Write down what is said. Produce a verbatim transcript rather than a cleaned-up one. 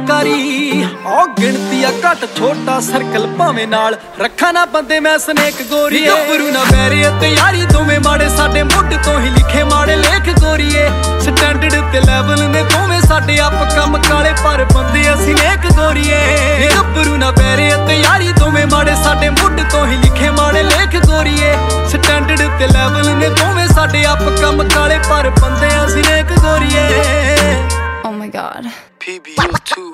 ਯਾਰਕਾਰੀ ओ गिनती आ घट छोटा सर्कल भावें नाल रखा ना बंदे मैं स्नेक गोरी गभरू ना बैरे ते यारी दोवें माड़े साडे मुੱਢ तो ही लिखे माड़े लेख गोरीए स्टैंडर्ड ते लेवल ने दोवें साडे आप कम काले पर बंदे असीं नेक गोरीए गभरू ना बैरे ते यारी दोवें माड़े साडे मुੱਢ तो ही लिखे माड़े लेख गोरीए स्टैंडर्ड ते लेवल ने दोवें साडे आप कम काले पर बंदे असीं नेक गोरीए Oh my god. P B U two